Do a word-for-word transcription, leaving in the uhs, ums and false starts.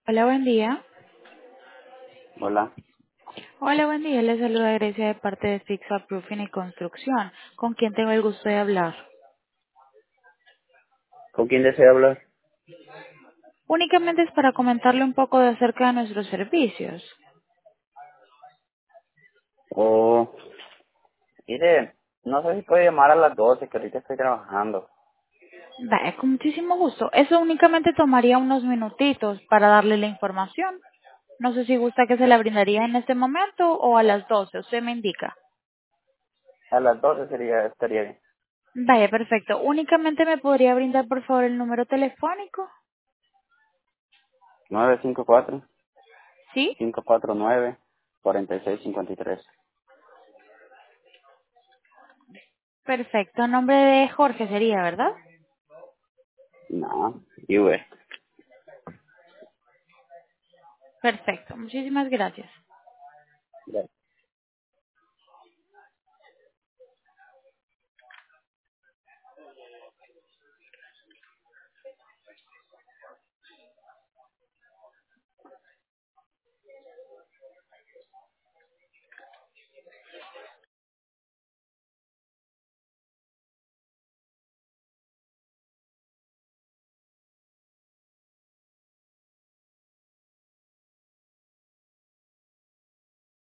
Hola, buen día. Hola, Hola, buen día. Les saluda Grecia de parte de Fix Up Roofing y Construcción. ¿Con quién tengo el gusto de hablar? ¿con quién desea hablar? Únicamente es para comentarle un poco de acerca de nuestros servicios. O, mire, no sé si puede llamar a las doce, que ahorita estoy trabajando. Vale, con muchísimo gusto. Eso únicamente tomaría unos minutitos para darle la información. No sé si gusta que se la brindaría en este momento o a las doce. Usted me indica. A las doce sería, estaría bien. Vaya, perfecto. Únicamente me podría brindar, por favor, el número telefónico. nueve cinco cuatro, ¿Sí? cinco cuatro nueve, cuatro seis cinco tres. Perfecto. A nombre de Jorge sería, ¿verdad? No, y güey. Perfecto. Muchísimas gracias.